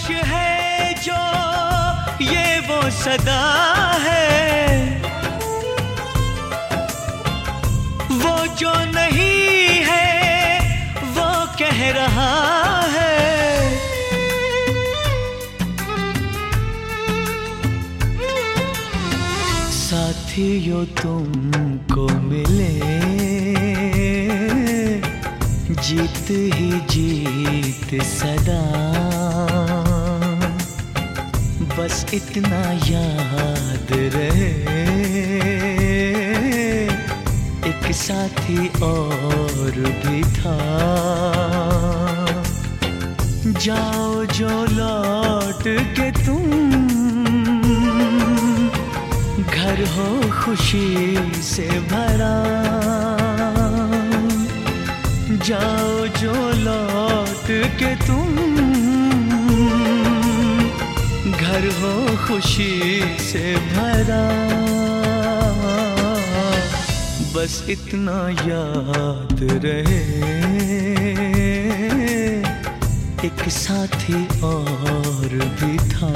खामोश है जो ये वो सदा है, वो जो नहीं है वो कह रहा है। साथियों तुमको मिले जीत ही जीत सदा, बस इतना याद रहे एक साथी और भी था। जाओ जो लौट के तुम, घर हो खुशी से भरा। जाओ जो लौट के तुम, घर हो खुशी से भरा। बस इतना याद रहे एक साथी और भी था।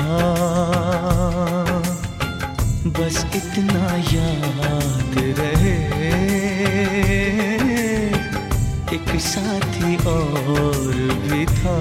बस इतना याद रहे एक साथी और भी था।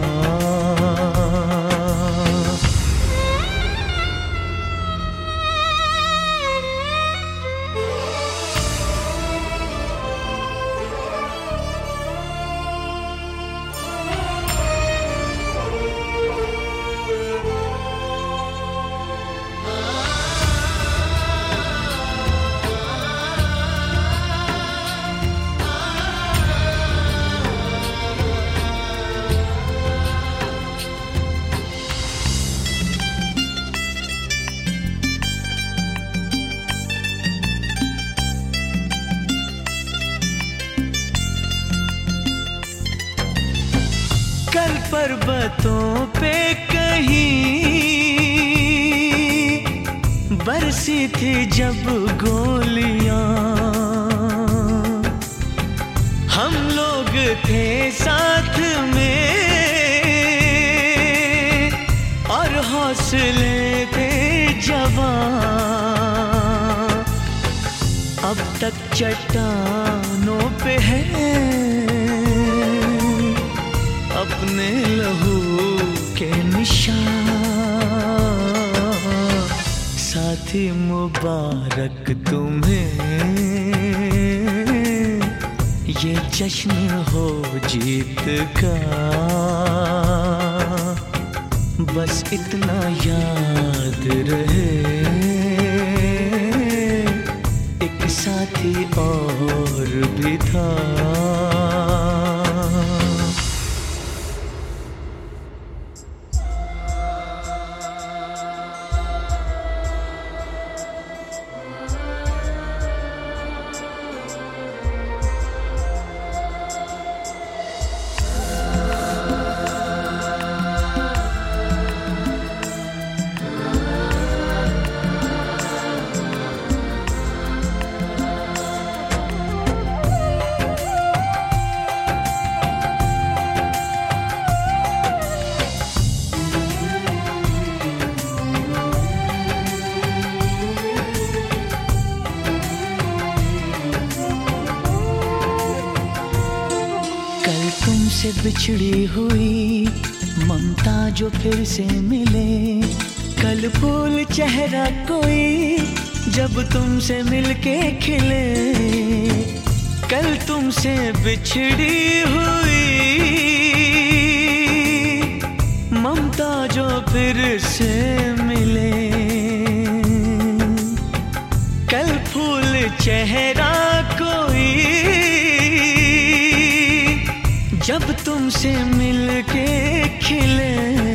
कल पर्वतों पे कहीं बरसी थी जब गोलियां, हम लोग थे साथ में और हौसले थे जवां। अब तक चट्टानों पे है अपने लहू के निशान। साथी मुबारक तुम्हें ये जश्न हो जीत का। बस इतना याद रहे एक साथी और भी था। तुमसे बिछड़ी हुई ममता जो फिर से मिले। कल फूल चेहरा कोई जब तुमसे मिलके खिले। कल तुमसे बिछड़ी हुई ममता जो फिर से मिले। कल फूल चेहरा कोई जब तुमसे मिलके खिले।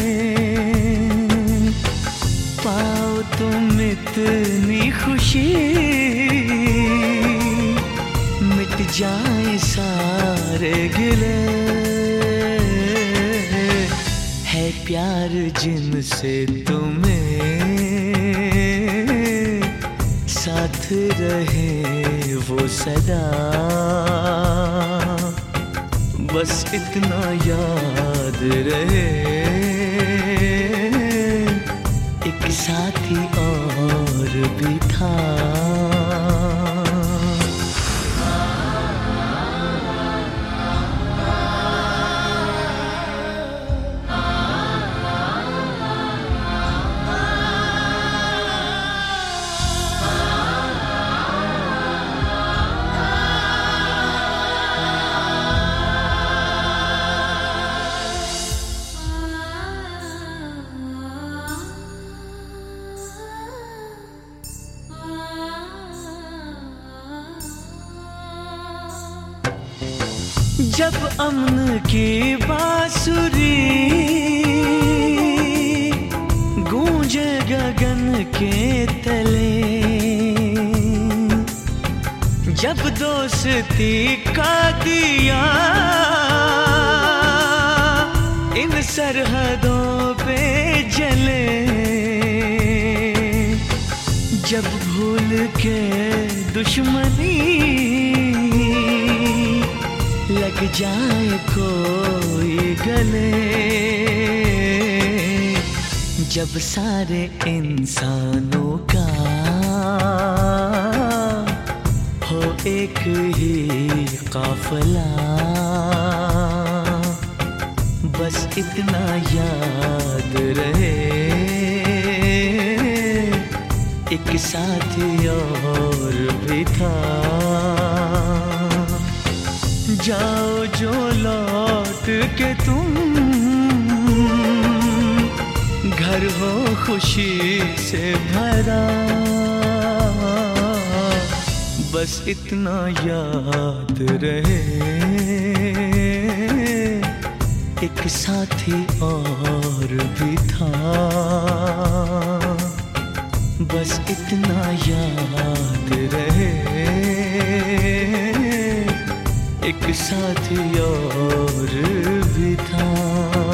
पाओ तुम इतनी खुशी मिट जाए सारे गिले। है प्यार जिनसे तुम्हें साथ रहे वो सदा। बस इतना याद रहे साथी और भी था। जब अमन की बांसुरी गूंजे गगन के तले, जब दोस्ती का दिया इन सरहदों पे जले, जब भूल के दुश्मनी लग जाए कोई गले, जब सारे इंसानों का हो एक ही काफिला, बस इतना याद रहे एक साथी और भी था। जाओ जो लौट के तुम, घर हो खुशी से भरा, बस इतना याद रहे एक साथी और भी था। बस इतना याद रहे एक साथी और भी था।